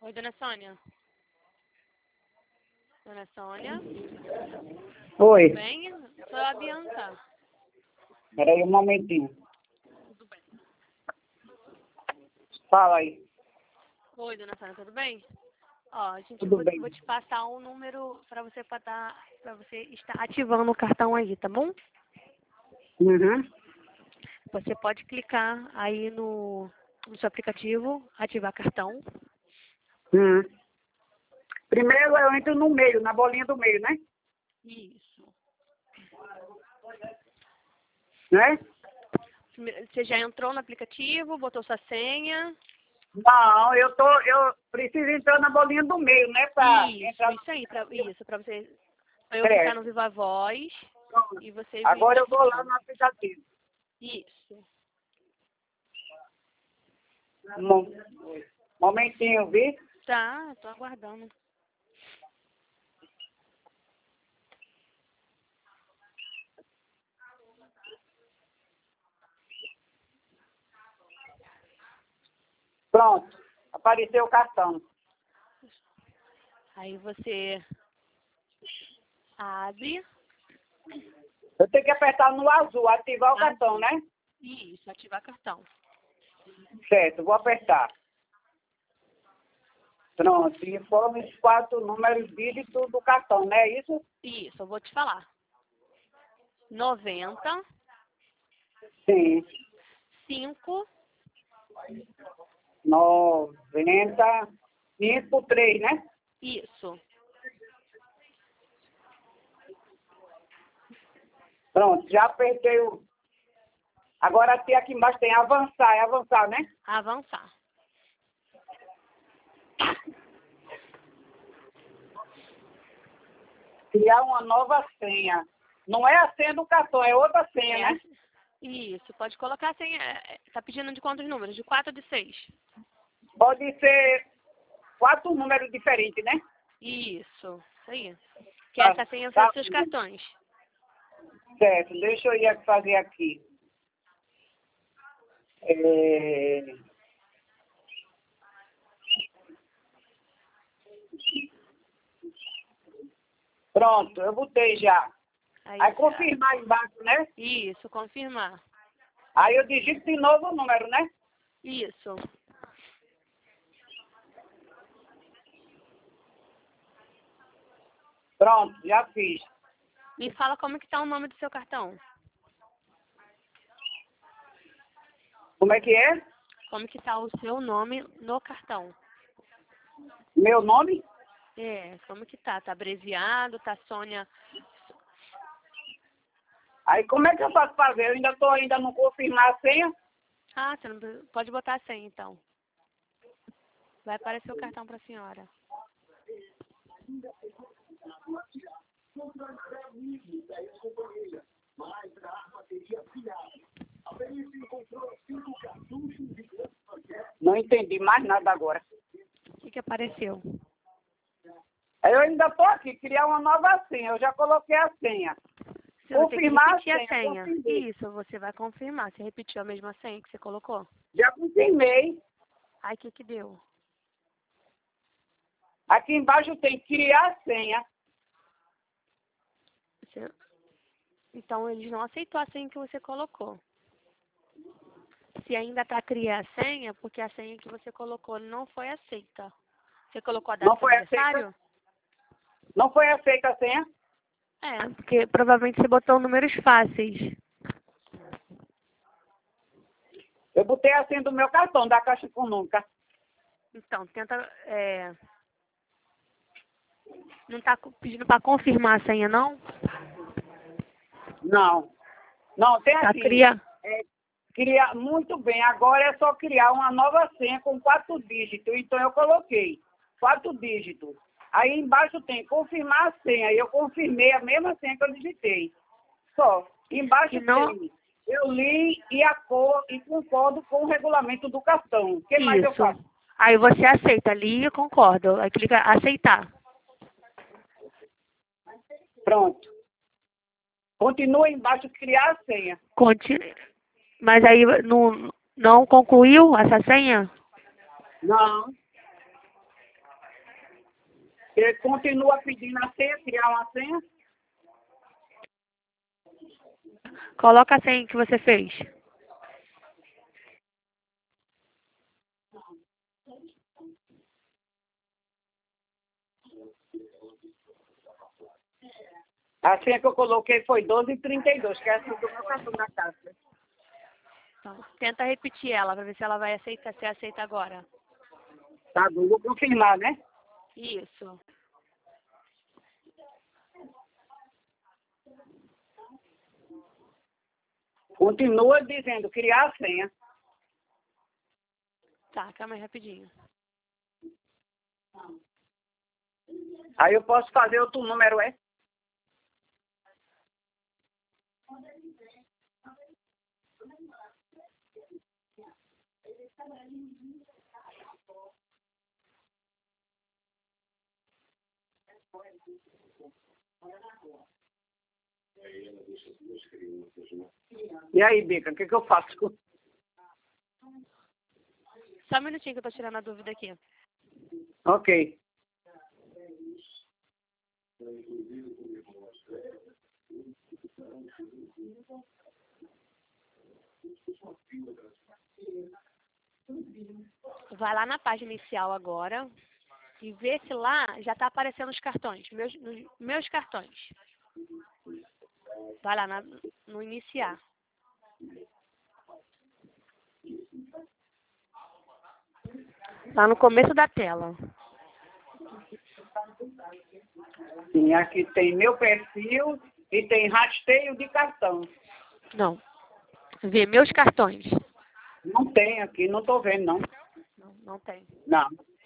Oi, dona Sônia. Dona Sônia, Oi, tudo bem? Eu sou a Bianca. peraí um momentinho. Tudo bem. Fala aí. Oi, dona Sônia, tudo bem? Ó, Tudo vou, bem. vou te passar um número para você estar ativando o cartão aí, tá bom? Uhum. Você pode clicar aí no seu aplicativo, ativar cartão. Uhum. Primeiro eu entro no meio, na bolinha do meio, né? Isso. Né? Você já entrou no aplicativo, botou sua senha? Não, eu preciso entrar na bolinha do meio, né? Pra entrar. Isso aí, pra você. Pra eu clicar no Certo. Viva Voz Pronto. e você vir na Agora eu vou lá descrição. no aplicativo. Isso. Mo- Momentinho, vi? Tá, tô aguardando. Pronto. Apareceu o cartão. Aí você abre. Eu tenho que apertar no azul, ativar o cartão, Azul. né? Isso, ativar cartão. Certo, vou apertar. Pronto. Informe os 4 números dígitos do cartão, não é isso? Isso, eu vou te falar. 90, Sim. 5, 90, 5, 3, né? isso. Pronto, já apertei o... Agora aqui embaixo tem avançar, é avançar, né? Avançar. Criar uma nova senha. Não é a senha do cartão, é outra senha, É, né? isso, pode colocar assim. Tá pedindo de quantos números? De 4 ou de 6? Pode ser 4 números diferentes, né? Isso aí. Que Tá, essa senha são tá os seus cartões. certo, deixa eu ir fazer aqui. É... Pronto, eu botei já. Aí confirmar embaixo, né? Isso, confirmar. Aí eu digito de novo o número, né? Isso. Pronto, já fiz. Me fala como que tá o nome do seu cartão. Como é que é? Como que tá o seu nome no cartão. Meu nome? É, como que tá? Tá abreviado, tá Sônia. Aí como é que eu faço para ver? Eu ainda não confirmar a senha. Ah, você não pode botar a senha então. Vai aparecer o cartão pra senhora. Não entendi mais nada agora. O que que apareceu? Aí eu ainda estou aqui, criar uma nova senha. Eu já coloquei a senha. Você vai ter que Confirmar repetir a senha. confirmei. Isso, você vai confirmar. Você repetiu a mesma senha que você colocou? Já confirmei. Aí o que que deu? Aqui embaixo tem criar a senha. Você- Então eles não aceitou a senha que você colocou. Se ainda tá criar a senha, porque a senha que você colocou não foi aceita. Você colocou a data Não do seu foi aceita? aniversário? Não foi aceita a senha? É, porque provavelmente você botou números fáceis. Eu botei a senha do meu cartão, da Caixa Econômica. Então, tenta. Não tá pedindo para confirmar a senha, não? Não. Não, tem Tá aqui. cria. Criar, muito bem, agora é só criar uma nova senha com 4 dígitos. Então eu coloquei 4 dígitos. Aí embaixo tem confirmar a senha. Eu confirmei a mesma senha que eu digitei. Só. Embaixo E não. tem. Eu li e concordo com o regulamento do cartão. O que mais eu Isso. faço? Aí você aceita ali, eu concordo. Aí clica aceitar. Pronto. Continua embaixo criar a senha. Continue. Mas aí não concluiu essa senha? Não. Você continua pedindo a senha, criar uma senha? Coloca a senha que você fez. A senha que eu coloquei foi 1232, que é a senha do meu cartão da casa. Então, tenta repetir ela para ver se ela vai aceitar, se aceita agora. Tá bom, vou confirmar, né? Isso. Continua dizendo criar a senha. Tá, calma aí rapidinho. Aí eu posso fazer outro número, é? E aí, Bica, o que eu faço? Só um minutinho que eu tô tirando a dúvida aqui. Ok. Vai lá na página inicial agora e vê se lá já tá aparecendo os cartões, meus cartões. Vai lá no iniciar. Lá no começo da tela. Sim, aqui tem meu perfil e tem rasteio de cartão. Não. Vê meus cartões. Não tem aqui, não estou vendo, não. Não tem. Não.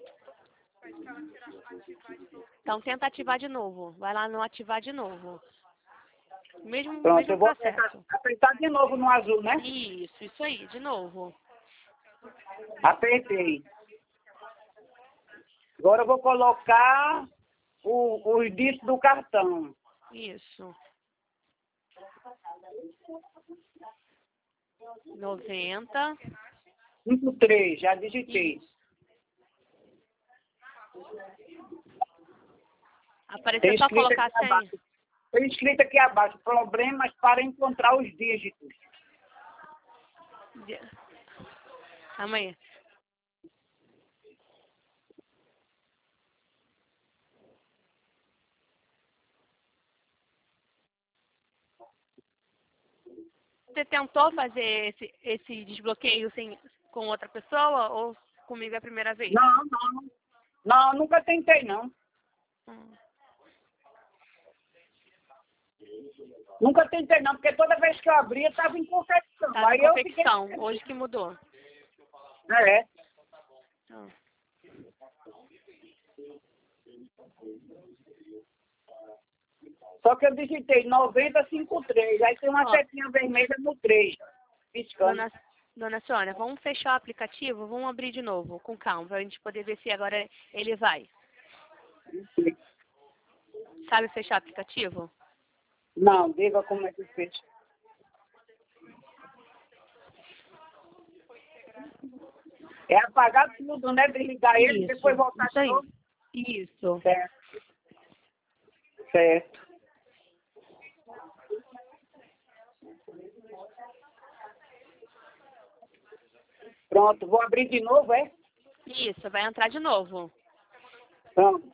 Então tenta ativar de novo. Vai lá no ativar de novo. Pronto, Mesmo eu vou processo. apertar de novo no azul, né? Isso aí, de novo. Apertei. Agora eu vou colocar os dígitos do cartão. Isso. 90. 53, já digitei. Isso. Apareceu só colocar a senha? Tem escrito aqui abaixo, problemas para encontrar os dígitos. Calma aí. Você tentou fazer esse desbloqueio com outra pessoa ou comigo é a primeira vez? Não, nunca tentei, não. Nunca tentei, não, porque toda vez que eu abria, estava em confecção. Estava em confecção, hoje que mudou. É. Ah. Só que eu digitei 9053, aí tem uma setinha vermelha no 3. Piscando. Dona Sônia, vamos fechar o aplicativo, vamos abrir de novo, com calma, para a gente poder ver se agora ele vai. Sabe fechar o aplicativo? Não, diga como é que fez. É apagar tudo, né? Desligar ele e depois voltar de novo. Isso. Certo. Pronto, vou abrir de novo, é? Isso, vai entrar de novo. Pronto.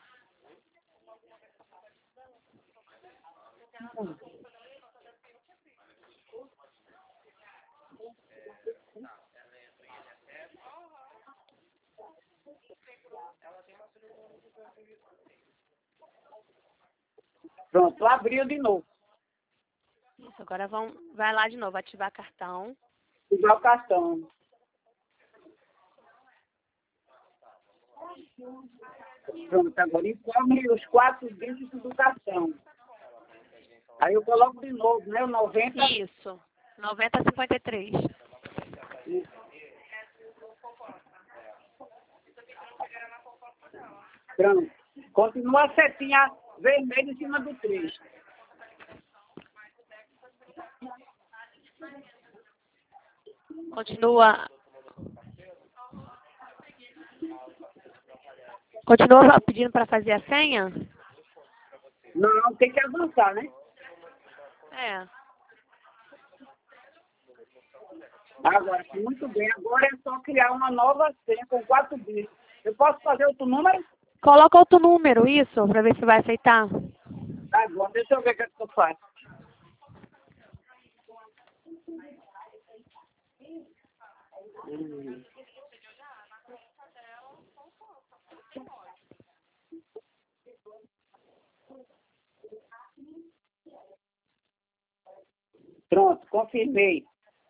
Pronto, abriu de novo. Isso, agora vai lá de novo, ativar cartão. Ativar o cartão. Pronto, agora informe os 4 dígitos do cartão. Aí eu coloco de novo, né? O 90. Isso, 9053. Pronto. Continua a setinha vermelha em cima do 3. Continua. Continua pedindo para fazer a senha? Não, tem que avançar, né? É. Agora, muito bem. Agora é só criar uma nova senha com 4 dígitos. Eu posso fazer outro número? Coloca outro número, isso, para ver se vai aceitar. Tá bom, deixa eu ver o que eu faço. Pronto, confirmei.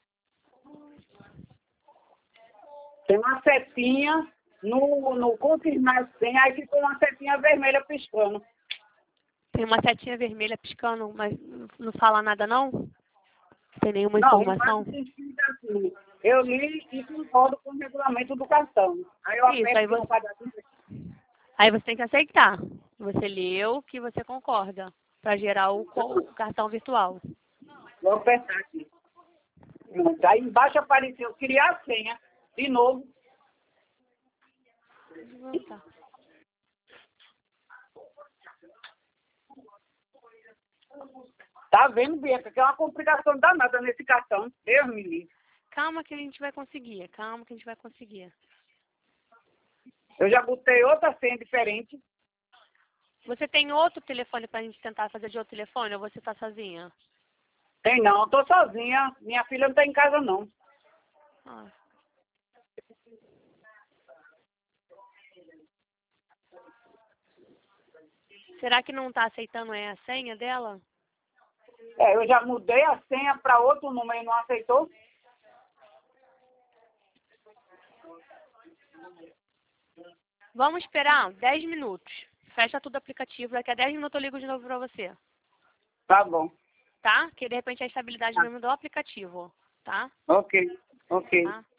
Tem uma setinha no confirmar senha, aí ficou uma setinha vermelha piscando. Tem uma setinha vermelha piscando, mas não fala nada não? Não tem nenhuma Não, informação? embaixo tem escrito assim. Eu li e concordo com o regulamento do cartão. Aí eu Isso, aperto no quadradinho. aí você tem que aceitar. Você leu que você concorda para gerar o cartão virtual. Vou apertar aqui. Pronto. Aí embaixo apareceu criar a senha. De novo. Tá. Tá vendo, Bianca, que é uma complicação danada nesse cartão. Deus me livre. Calma que a gente vai conseguir. Calma que a gente vai conseguir. Eu já botei outra senha diferente. Você tem outro telefone para a gente tentar fazer de outro telefone ou você está sozinha? Tem não, eu tô sozinha. Minha filha não tá em casa, não. Ah. Será que não está aceitando a senha dela? É, eu já mudei a senha para outro número e não aceitou. Vamos esperar 10 minutos. Fecha tudo o aplicativo. Daqui a 10 minutos eu ligo de novo para você. Tá bom. Tá? Que de repente é a estabilidade mesmo do aplicativo. Tá? Ok, ok. Tá?